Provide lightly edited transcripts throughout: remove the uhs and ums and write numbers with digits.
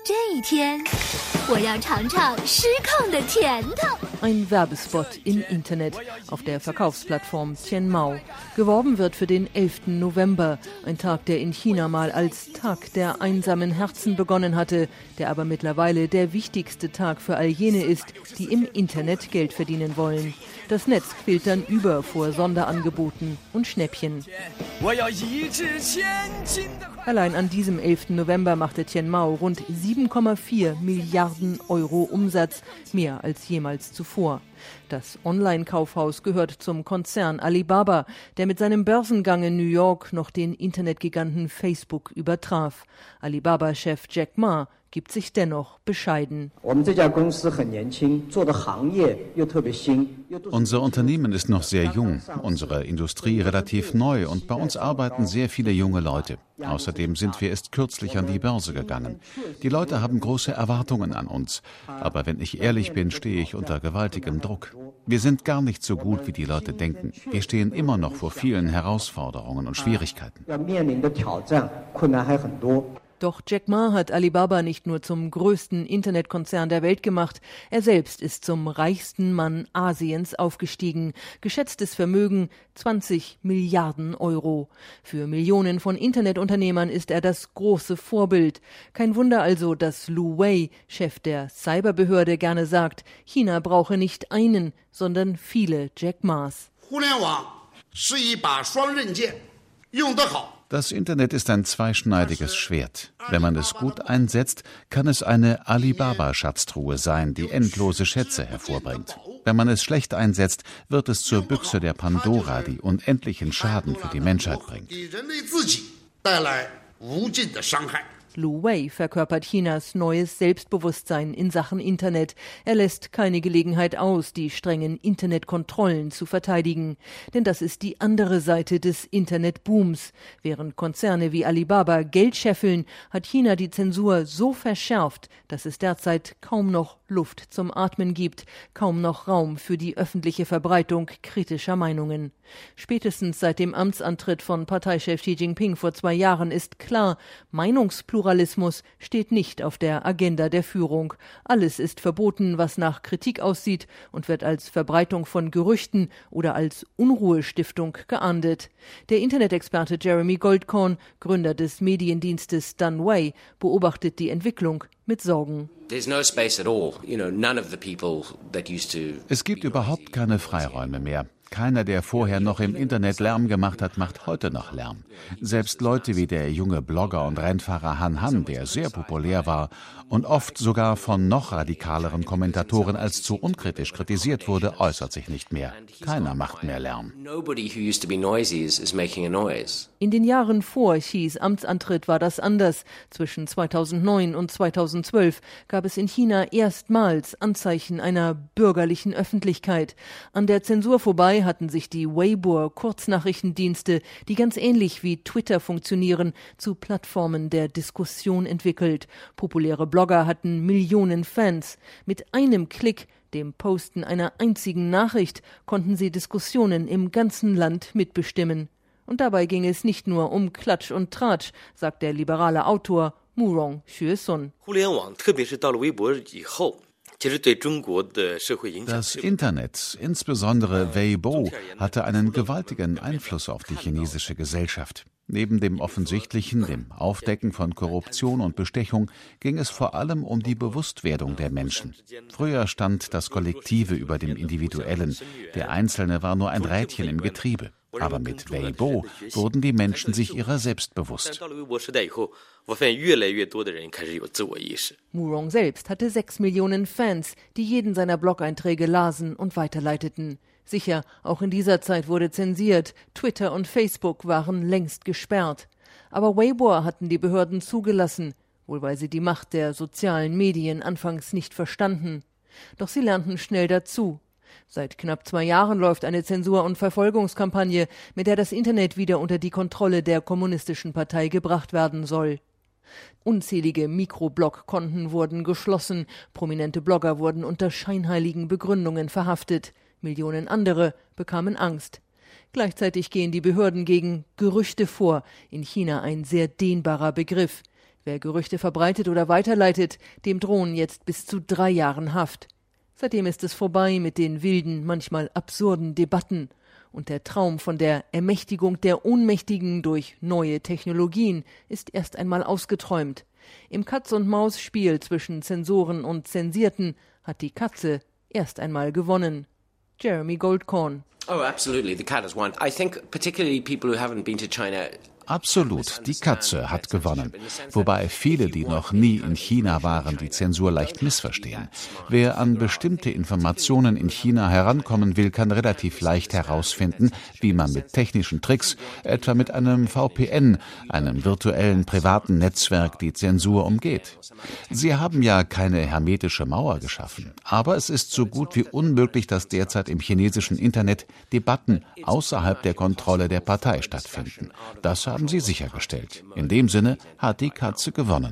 这一天，我要尝尝失控的甜头。 Ein Werbespot im Internet auf der Verkaufsplattform Tianmao. Geworben wird für den 11. November, ein Tag, der in China mal als Tag der einsamen Herzen begonnen hatte, der aber mittlerweile der wichtigste Tag für all jene ist, die im Internet Geld verdienen wollen. Das Netz quillt dann über vor Sonderangeboten und Schnäppchen. Allein an diesem 11. November machte Tianmao rund 7,4 Milliarden Euro Umsatz, mehr als jemals zuvor. Das Online-Kaufhaus gehört zum Konzern Alibaba, der mit seinem Börsengang in New York noch den Internetgiganten Facebook übertraf. Alibaba-Chef Jack Ma gibt sich dennoch bescheiden. Unser Unternehmen ist noch sehr jung, unsere Industrie relativ neu und bei uns arbeiten sehr viele junge Leute. Außerdem sind wir erst kürzlich an die Börse gegangen. Die Leute haben große Erwartungen an uns. Aber wenn ich ehrlich bin, stehe ich unter gewaltigem Druck. Wir sind gar nicht so gut, wie die Leute denken. Wir stehen immer noch vor vielen Herausforderungen und Schwierigkeiten. Doch Jack Ma hat Alibaba nicht nur zum größten Internetkonzern der Welt gemacht, er selbst ist zum reichsten Mann Asiens aufgestiegen. Geschätztes Vermögen 20 Milliarden Euro. Für Millionen von Internetunternehmern ist er das große Vorbild. Kein Wunder also, dass Lu Wei, Chef der Cyberbehörde, gerne sagt, China brauche nicht einen, sondern viele Jack Ma's. Das Internet ist ein zweischneidiges Schwert. Wenn man es gut einsetzt, kann es eine Alibaba-Schatztruhe sein, die endlose Schätze hervorbringt. Wenn man es schlecht einsetzt, wird es zur Büchse der Pandora, die unendlichen Schaden für die Menschheit bringt. Lu Wei verkörpert Chinas neues Selbstbewusstsein in Sachen Internet. Er lässt keine Gelegenheit aus, die strengen Internetkontrollen zu verteidigen. Denn das ist die andere Seite des Internetbooms. Während Konzerne wie Alibaba Geld scheffeln, hat China die Zensur so verschärft, dass es derzeit kaum noch Luft zum Atmen gibt, kaum noch Raum für die öffentliche Verbreitung kritischer Meinungen. Spätestens seit dem Amtsantritt von Parteichef Xi Jinping vor 2 Jahren ist klar, Meinungspluralismus steht nicht auf der Agenda der Führung. Alles ist verboten, was nach Kritik aussieht und wird als Verbreitung von Gerüchten oder als Unruhestiftung geahndet. Der Internetexperte Jeremy Goldkorn, Gründer des Mediendienstes Dunway, beobachtet die Entwicklung mit Sorgen. Es gibt überhaupt keine Freiräume mehr. Keiner, der vorher noch im Internet Lärm gemacht hat, macht heute noch Lärm. Selbst Leute wie der junge Blogger und Rennfahrer Han Han, der sehr populär war und oft sogar von noch radikaleren Kommentatoren als zu unkritisch kritisiert wurde, äußert sich nicht mehr. Keiner macht mehr Lärm. In den Jahren vor Xis Amtsantritt war das anders. Zwischen 2009 und 2012 gab es in China erstmals Anzeichen einer bürgerlichen Öffentlichkeit. An der Zensur vorbei hatten sich die Weibo-Kurznachrichtendienste, die ganz ähnlich wie Twitter funktionieren, zu Plattformen der Diskussion entwickelt. Populäre Blogger hatten Millionen Fans. Mit einem Klick, dem Posten einer einzigen Nachricht, konnten sie Diskussionen im ganzen Land mitbestimmen. Und dabei ging es nicht nur um Klatsch und Tratsch, sagt der liberale Autor Murong Xuesun. Das Internet, insbesondere Weibo, hatte einen gewaltigen Einfluss auf die chinesische Gesellschaft. Neben dem Offensichtlichen, dem Aufdecken von Korruption und Bestechung, ging es vor allem um die Bewusstwerdung der Menschen. Früher stand das Kollektive über dem Individuellen. Der Einzelne war nur ein Rädchen im Getriebe. Aber mit Weibo wurden die Menschen sich ihrer selbst bewusst. Murong selbst hatte 6 Millionen Fans, die jeden seiner Blog-Einträge lasen und weiterleiteten. Sicher, auch in dieser Zeit wurde zensiert. Twitter und Facebook waren längst gesperrt. Aber Weibo hatten die Behörden zugelassen, wohl weil sie die Macht der sozialen Medien anfangs nicht verstanden. Doch sie lernten schnell dazu. Seit knapp 2 Jahren läuft eine Zensur- und Verfolgungskampagne, mit der das Internet wieder unter die Kontrolle der Kommunistischen Partei gebracht werden soll. Unzählige Mikroblog-Konten wurden geschlossen, prominente Blogger wurden unter scheinheiligen Begründungen verhaftet, Millionen andere bekamen Angst. Gleichzeitig gehen die Behörden gegen Gerüchte vor, in China ein sehr dehnbarer Begriff. Wer Gerüchte verbreitet oder weiterleitet, dem drohen jetzt bis zu 3 Jahren Haft. Seitdem ist es vorbei mit den wilden, manchmal absurden Debatten. Und der Traum von der Ermächtigung der Ohnmächtigen durch neue Technologien ist erst einmal ausgeträumt. Im Katz-und-Maus-Spiel zwischen Zensoren und Zensierten hat die Katze erst einmal gewonnen. Jeremy Goldkorn. Oh, absolutely. The cat has won. I think particularly people who haven't been to China. Absolut, die Katze hat gewonnen. Wobei viele, die noch nie in China waren, die Zensur leicht missverstehen. Wer an bestimmte Informationen in China herankommen will, kann relativ leicht herausfinden, wie man mit technischen Tricks, etwa mit einem VPN, einem virtuellen privaten Netzwerk, die Zensur umgeht. Sie haben ja keine hermetische Mauer geschaffen. Aber es ist so gut wie unmöglich, dass derzeit im chinesischen Internet Debatten außerhalb der Kontrolle der Partei stattfinden. Das haben sie sichergestellt. In dem Sinne hat die Katze gewonnen.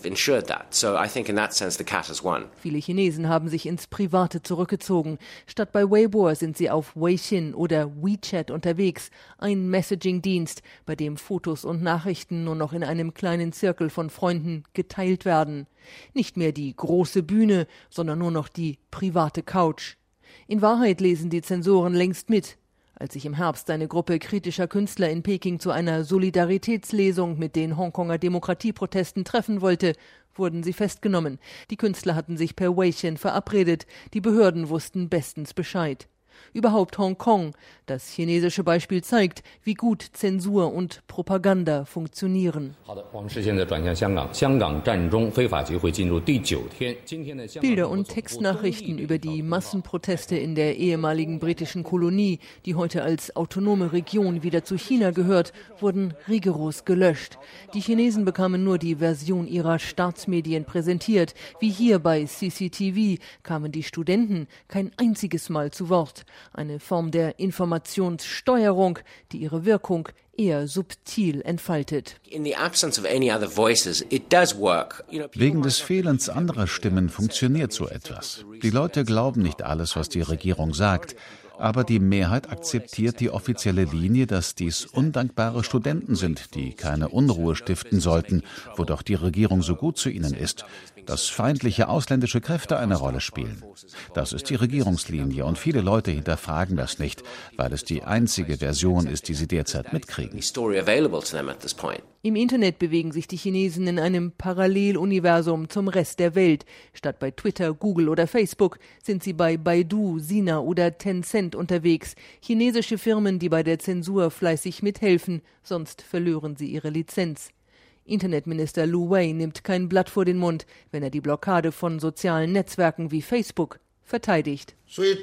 Viele Chinesen haben sich ins Private zurückgezogen. Statt bei Weibo sind sie auf Weixin oder WeChat unterwegs, ein Messaging-Dienst, bei dem Fotos und Nachrichten nur noch in einem kleinen Zirkel von Freunden geteilt werden. Nicht mehr die große Bühne, sondern nur noch die private Couch. In Wahrheit lesen die Zensoren längst mit. Als sich im Herbst eine Gruppe kritischer Künstler in Peking zu einer Solidaritätslesung mit den Hongkonger Demokratieprotesten treffen wollte, wurden sie festgenommen. Die Künstler hatten sich per Weixin verabredet. Die Behörden wussten bestens Bescheid. Überhaupt Hongkong. Das chinesische Beispiel zeigt, wie gut Zensur und Propaganda funktionieren. Bilder und Textnachrichten über die Massenproteste in der ehemaligen britischen Kolonie, die heute als autonome Region wieder zu China gehört, wurden rigoros gelöscht. Die Chinesen bekamen nur die Version ihrer Staatsmedien präsentiert. Wie hier bei CCTV kamen die Studenten kein einziges Mal zu Wort. Eine Form der Informationssteuerung, die ihre Wirkung eher subtil entfaltet. Wegen des Fehlens anderer Stimmen funktioniert so etwas. Die Leute glauben nicht alles, was die Regierung sagt. Aber die Mehrheit akzeptiert die offizielle Linie, dass dies undankbare Studenten sind, die keine Unruhe stiften sollten, wo doch die Regierung so gut zu ihnen ist, dass feindliche ausländische Kräfte eine Rolle spielen. Das ist die Regierungslinie und viele Leute hinterfragen das nicht, weil es die einzige Version ist, die sie derzeit mitkriegen. Im Internet bewegen sich die Chinesen in einem Paralleluniversum zum Rest der Welt. Statt bei Twitter, Google oder Facebook sind sie bei Baidu, Sina oder Tencent unterwegs. Chinesische Firmen, die bei der Zensur fleißig mithelfen, sonst verlören sie ihre Lizenz. Internetminister Lu Wei nimmt kein Blatt vor den Mund, wenn er die Blockade von sozialen Netzwerken wie Facebook verteidigt.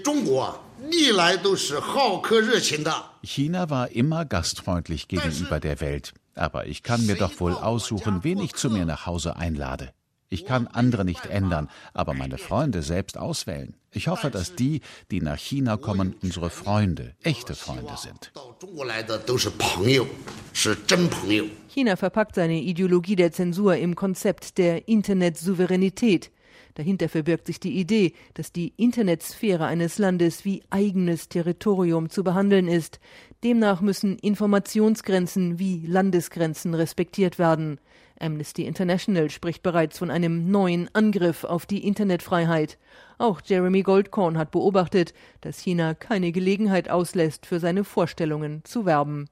China war immer gastfreundlich gegenüber der Welt. Aber ich kann mir doch wohl aussuchen, wen ich zu mir nach Hause einlade. Ich kann andere nicht ändern, aber meine Freunde selbst auswählen. Ich hoffe, dass die, die nach China kommen, unsere Freunde, echte Freunde sind. China verpackt seine Ideologie der Zensur im Konzept der Internetsouveränität. Dahinter verbirgt sich die Idee, dass die Internetsphäre eines Landes wie eigenes Territorium zu behandeln ist. Demnach müssen Informationsgrenzen wie Landesgrenzen respektiert werden. Amnesty International spricht bereits von einem neuen Angriff auf die Internetfreiheit. Auch Jeremy Goldkorn hat beobachtet, dass China keine Gelegenheit auslässt, für seine Vorstellungen zu werben.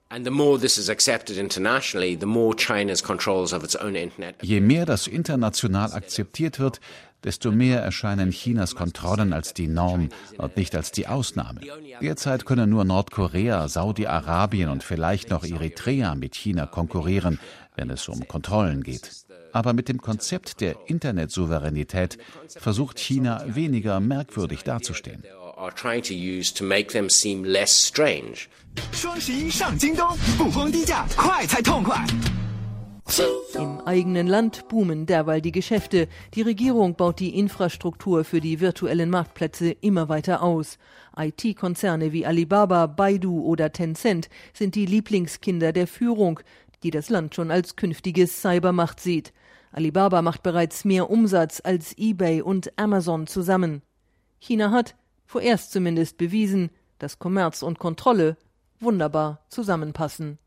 Je mehr das international akzeptiert wird, desto mehr erscheinen Chinas Kontrollen als die Norm und nicht als die Ausnahme. Derzeit können nur Nordkorea, Saudi-Arabien und vielleicht noch Eritrea mit China konkurrieren, wenn es um Kontrollen geht. Aber mit dem Konzept der Internetsouveränität versucht China weniger merkwürdig dazustehen. Im eigenen Land boomen derweil die Geschäfte. Die Regierung baut die Infrastruktur für die virtuellen Marktplätze immer weiter aus. IT-Konzerne wie Alibaba, Baidu oder Tencent sind die Lieblingskinder der Führung, die das Land schon als künftige Cybermacht sieht. Alibaba macht bereits mehr Umsatz als eBay und Amazon zusammen. China hat, vorerst zumindest, bewiesen, dass Kommerz und Kontrolle wunderbar zusammenpassen.